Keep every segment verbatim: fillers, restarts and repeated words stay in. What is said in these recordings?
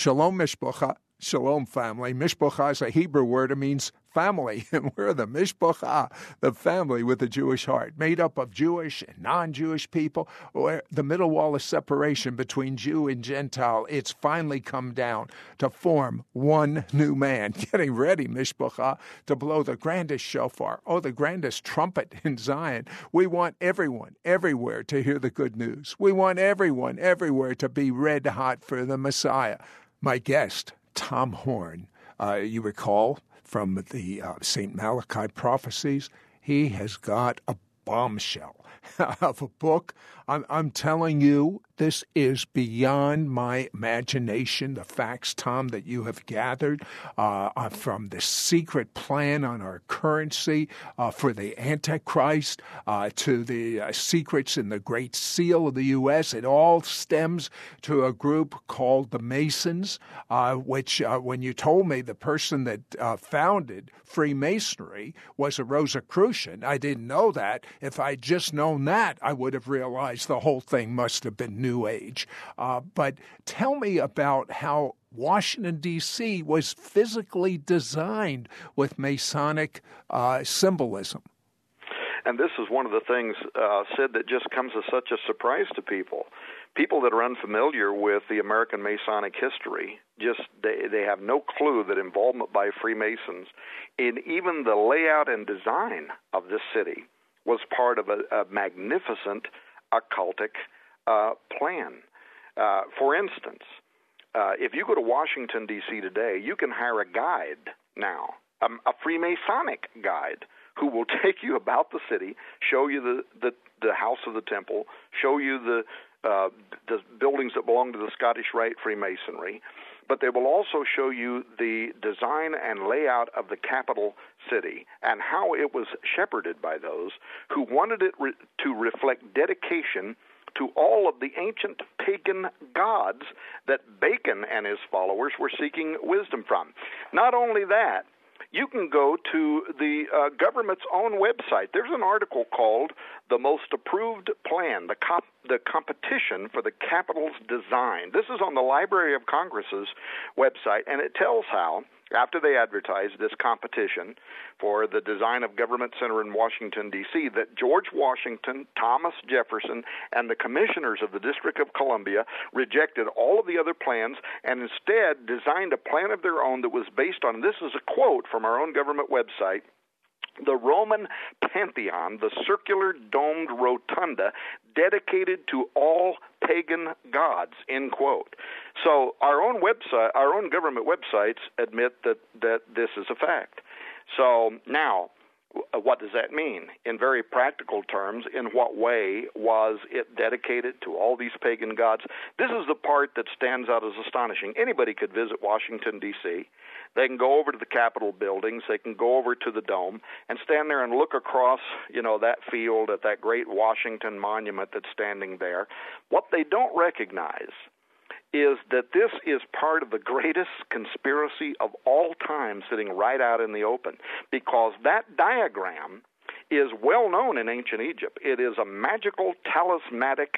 Shalom Mishpacha, Shalom family. Mishpacha is a Hebrew word. It means family, and we're the Mishpacha, the family with a Jewish heart, made up of Jewish and non-Jewish people. Where the middle wall of separation between Jew and Gentile, it's finally come down to form one new man. Getting ready, Mishpacha, to blow the grandest shofar, oh, the grandest trumpet in Zion. We want everyone, everywhere to hear the good news. We want everyone, everywhere to be red hot for the Messiah. My guest, Tom Horn, uh, you recall from the uh, Saint Malachi prophecies, he has got a bombshell of a book. I'm, I'm telling you, this is beyond my imagination, the facts, Tom, that you have gathered uh, uh, from the secret plan on our currency uh, for the Antichrist uh, to the uh, secrets in the Great Seal of the U S It all stems to a group called the Masons, uh, which uh, when you told me the person that uh, founded Freemasonry was a Rosicrucian, I didn't know that. If I'd just known that, I would have realized the whole thing must have been New Age. Uh, but tell me about how Washington, D C was physically designed with Masonic uh, symbolism. And this is one of the things, uh, Sid, that just comes as such a surprise to people. People that are unfamiliar with the American Masonic history, just they, they have no clue that involvement by Freemasons in even the layout and design of this city was part of a, a magnificent occultic uh, plan. Uh, for instance, uh, if you go to Washington, D C today, you can hire a guide now, um, a Freemasonic guide, who will take you about the city, show you the, the, the House of the Temple, show you the, uh, the buildings that belong to the Scottish Rite Freemasonry, but they will also show you the design and layout of the capital city and how it was shepherded by those who wanted it re- to reflect dedication to all of the ancient pagan gods that Bacon and his followers were seeking wisdom from. Not only that, you can go to the uh, government's own website. There's an article called The Most Approved Plan, the, cop- the Competition for the Capitol's Design. This is on the Library of Congress's website, and it tells how, after they advertised this competition for the design of Government Center in Washington, D C, that George Washington, Thomas Jefferson, and the commissioners of the District of Columbia rejected all of the other plans and instead designed a plan of their own that was based on, this is a quote from our own government website, the Roman Pantheon, the circular domed rotunda dedicated to all pagan gods, end quote. So our own website, our own government websites admit that, that this is a fact. So now, what does that mean? In very practical terms, in what way was it dedicated to all these pagan gods? This is the part that stands out as astonishing. Anybody could visit Washington, D C They can go over to the Capitol buildings. They can go over to the Dome and stand there and look across, you know, that field at that great Washington Monument that's standing there. What they don't recognize is that this is part of the greatest conspiracy of all time sitting right out in the open, because that diagram is well known in ancient Egypt. It is a magical, talismanic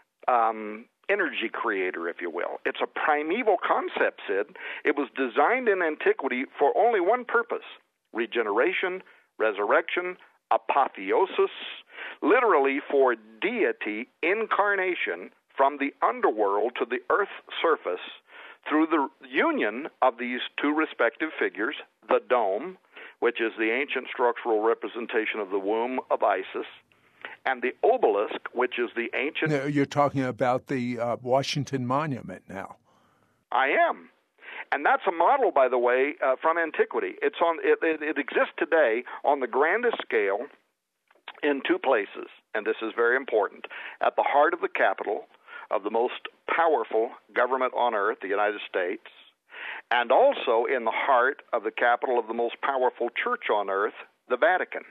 um, energy creator, if you will. It's a primeval concept, Sid. It was designed in antiquity for only one purpose: regeneration, resurrection, apotheosis, literally for deity incarnation from the underworld to the earth's surface through the union of these two respective figures, the dome, which is the ancient structural representation of the womb of Isis, and the obelisk, which is the ancient... No, you're talking about the uh, Washington Monument now. I am. And that's a model, by the way, uh, from antiquity. It's on. It, it, it exists today on the grandest scale in two places, and this is very important. At the heart of the capital of the most powerful government on earth, the United States, and also in the heart of the capital of the most powerful church on earth, the Vatican.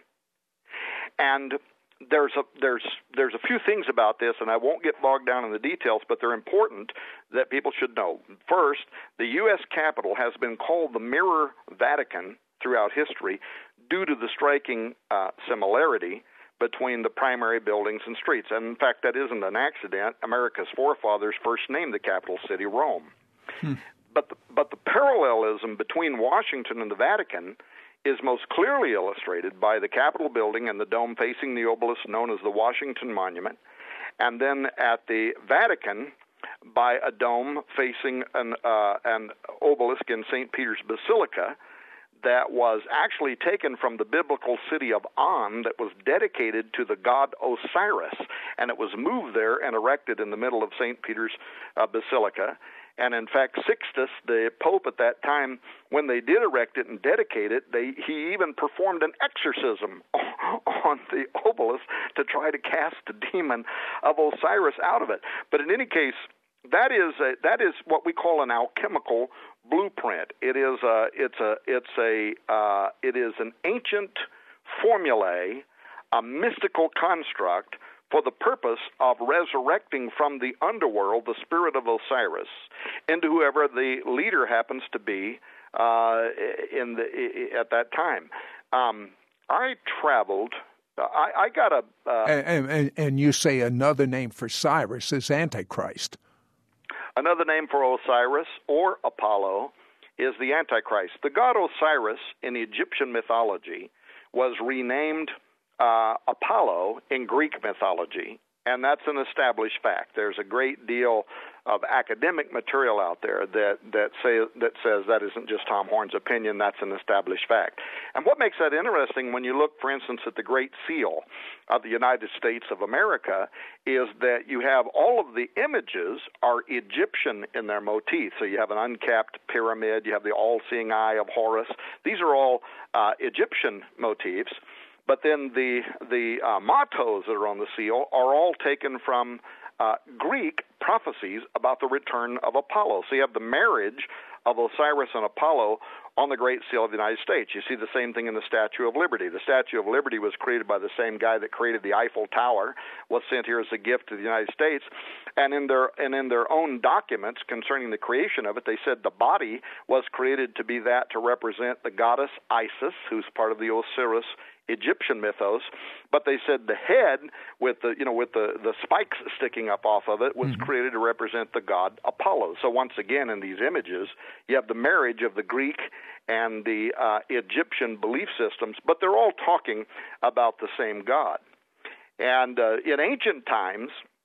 And there's a there's there's a few things about this, and I won't get bogged down in the details, but they're important that people should know. First, the U S Capitol has been called the Mirror Vatican throughout history due to the striking uh, similarity between the primary buildings and streets. And in fact, that isn't an accident. America's forefathers first named the capital city Rome. Hmm. But parallelism between Washington and the Vatican is most clearly illustrated by the Capitol building and the dome facing the obelisk known as the Washington Monument, and then at the Vatican by a dome facing an, uh, an obelisk in Saint Peter's Basilica that was actually taken from the biblical city of On that was dedicated to the god Osiris, and it was moved there and erected in the middle of Saint Peter's uh, Basilica. And in fact, Sixtus, the Pope at that time, when they did erect it and dedicate it, they, he even performed an exorcism on the obelisk to try to cast the demon of Osiris out of it. But in any case, that is a, that is what we call an alchemical blueprint. It is a, it's a, it's a, uh, it is an ancient formulae, a mystical construct for the purpose of resurrecting from the underworld the spirit of Osiris into whoever the leader happens to be uh, in the at that time. Um, I traveled. I, I got a. Uh, and, and, and you say another name for Cyrus is Antichrist. Another name for Osiris or Apollo is the Antichrist. The god Osiris in Egyptian mythology was renamed Uh, Apollo in Greek mythology, and that's an established fact. There's a great deal of academic material out there that that say that says that isn't just Tom Horn's opinion. That's an established fact. And what makes that interesting, when you look, for instance, at the Great Seal of the United States of America, is that you have all of the images are Egyptian in their motif. So you have an uncapped pyramid, you have the all-seeing eye of Horus. These are all uh, Egyptian motifs. But then the the uh, mottos that are on the seal are all taken from uh, Greek prophecies about the return of Apollo. So you have the marriage of Osiris and Apollo on the Great Seal of the United States. You see the same thing in the Statue of Liberty. The Statue of Liberty was created by the same guy that created the Eiffel Tower, was sent here as a gift to the United States, and in their and in their own documents concerning the creation of it, they said the body was created to be that to represent the goddess Isis, who's part of the Osiris Egyptian mythos, but they said the head with the you know with the, the spikes sticking up off of it was mm-hmm. created to represent the god Apollo. So once again, in these images, you have the marriage of the Greek and the uh, Egyptian belief systems, but they're all talking about the same God. And uh, in ancient times,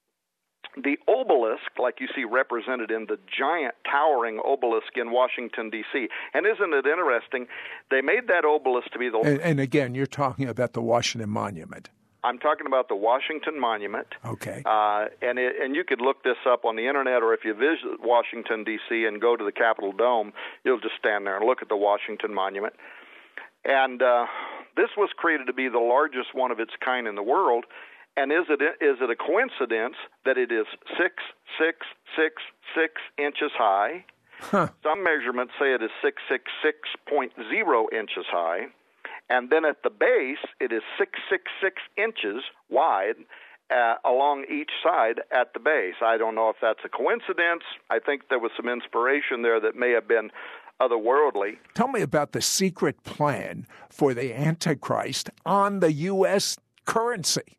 the obelisk, like you see represented in the giant towering obelisk in Washington, D C, and isn't it interesting, they made that obelisk to be the... And, and again, you're talking about the Washington Monument. I'm talking about the Washington Monument. Okay. Uh, and it, and you could look this up on the Internet, or if you visit Washington, D C, and go to the Capitol Dome, you'll just stand there and look at the Washington Monument. And uh, this was created to be the largest one of its kind in the world. And is it is it a coincidence that it is six, six, six, six inches high? Huh. Some measurements say it is six, six, six point zero inches high. And then at the base, it is six, six, six inches wide uh, along each side at the base. I don't know if that's a coincidence. I think there was some inspiration there that may have been otherworldly. Tell me about the secret plan for the Antichrist on the U S currency.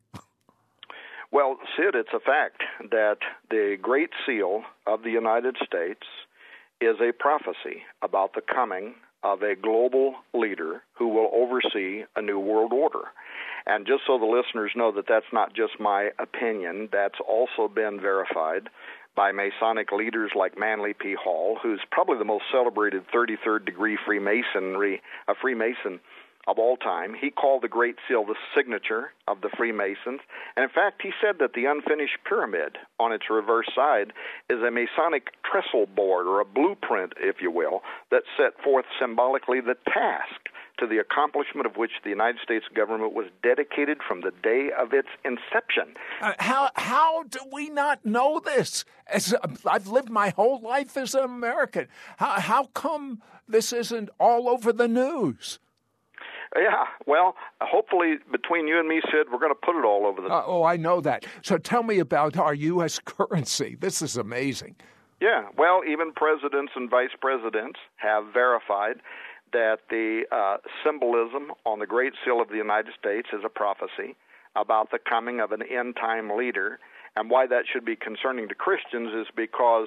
Well, Sid, it's a fact that the Great Seal of the United States is a prophecy about the coming of a global leader who will oversee a new world order. And just so the listeners know that that's not just my opinion, that's also been verified by Masonic leaders like Manly P. Hall, who's probably the most celebrated thirty-third degree Freemasonry, a Freemason of all time. He called the Great Seal the signature of the Freemasons. And in fact, he said that the unfinished pyramid on its reverse side is a Masonic trestle board, or a blueprint, if you will, that set forth symbolically the task to the accomplishment of which the United States government was dedicated from the day of its inception. Uh, how how do we not know this? As uh, I've lived my whole life as an American. How how come this isn't all over the news? Yeah, well, hopefully between you and me, Sid, we're going to put it all over the uh, Oh, I know that. So tell me about our U S currency. This is amazing. Yeah, well, even presidents and vice presidents have verified that the uh, symbolism on the Great Seal of the United States is a prophecy about the coming of an end-time leader. And why that should be concerning to Christians is because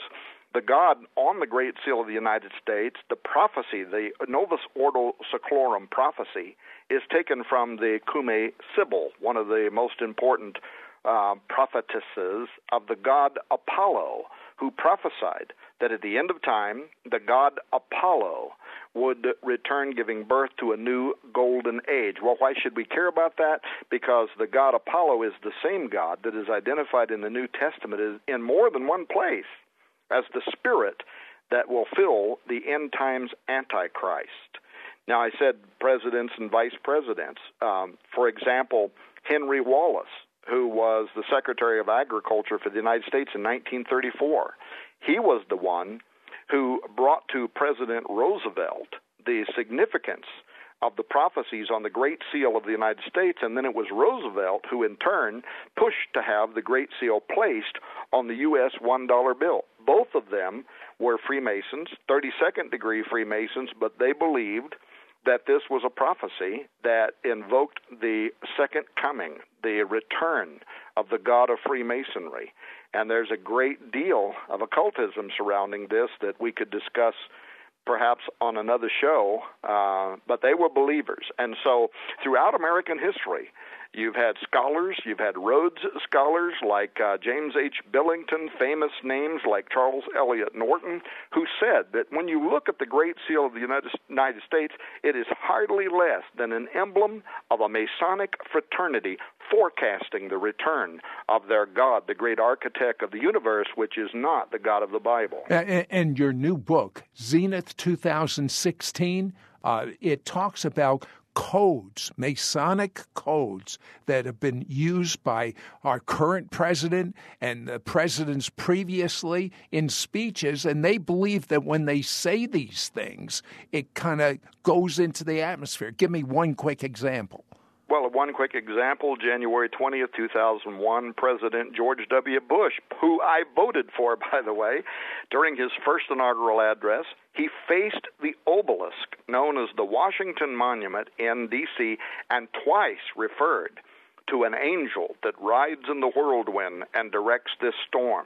The God on the Great Seal of the United States, the prophecy, the Novus Ordo Seclorum prophecy, is taken from the Cumae Sibyl, one of the most important uh, prophetesses of the god Apollo, who prophesied that at the end of time, the god Apollo would return, giving birth to a new golden age. Well, why should we care about that? Because the god Apollo is the same god that is identified in the New Testament in more than one place as the spirit that will fill the end times Antichrist. Now, I said presidents and vice presidents. Um, for example, Henry Wallace, who was the Secretary of Agriculture for the United States in nineteen thirty-four. He was the one who brought to President Roosevelt the significance of the prophecies on the Great Seal of the United States, and then it was Roosevelt who in turn pushed to have the Great Seal placed on the U S one dollar bill. Both of them were Freemasons, thirty-second degree Freemasons, but they believed that this was a prophecy that invoked the second coming, the return of the God of Freemasonry. And there's a great deal of occultism surrounding this that we could discuss perhaps on another show, uh, but they were believers. And so throughout American history, you've had scholars, you've had Rhodes scholars like uh, James H. Billington, famous names like Charles Eliot Norton, who said that when you look at the Great Seal of the United, United States, it is hardly less than an emblem of a Masonic fraternity forecasting the return of their God, the great architect of the universe, which is not the God of the Bible. And, and your new book, Zenith two thousand sixteen, uh, it talks about codes, Masonic codes that have been used by our current president and the presidents previously in speeches, and they believe that when they say these things, it kind of goes into the atmosphere. Give me one quick example. Well, one quick example, January twentieth, two thousand one, President George W. Bush, who I voted for, by the way, during his first inaugural address, he faced the obelisk known as the Washington Monument in D C and twice referred to an angel that rides in the whirlwind and directs this storm.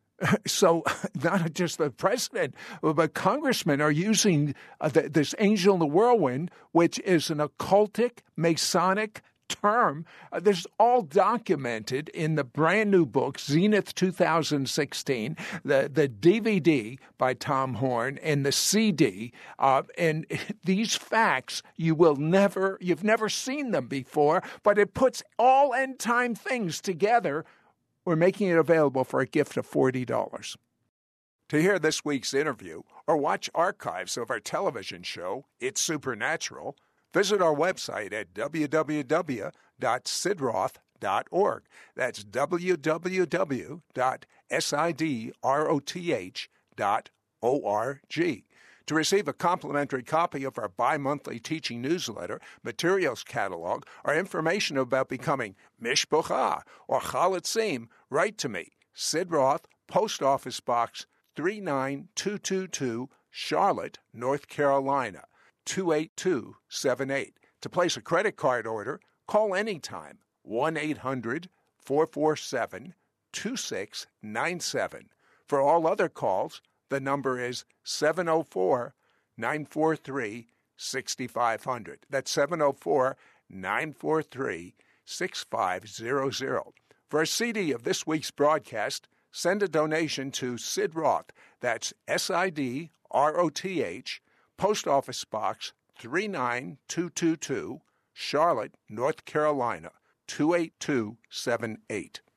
So not just the president, but congressmen are using uh, the, this angel in the whirlwind, which is an occultic, Masonic term. Uh, this is all documented in the brand new book, Zenith two thousand sixteen, the, the D V D by Tom Horn, and the C D. Uh, and these facts, you will never, you've never seen them before, but it puts all end time things together. We're making it available for a gift of forty dollars. To hear this week's interview or watch archives of our television show, It's Supernatural, visit our website at w w w dot sidroth dot org. That's w w w dot sidroth dot org. To receive a complimentary copy of our bi-monthly teaching newsletter, materials catalog, or information about becoming Mishpocha or Chalatzim, write to me, Sid Roth, Post Office Box three nine two two two, Charlotte, North Carolina, two eight two seven eight. To place a credit card order, call anytime, one eight hundred four four seven two six nine seven. For all other calls, the number is seven oh four nine four three six five zero zero. That's seven oh four nine four three six five zero zero. For a C D of this week's broadcast, send a donation to Sid Roth. That's S I D R O T H, Post Office Box three nine two two two, Charlotte, North Carolina, two eight two seven eight.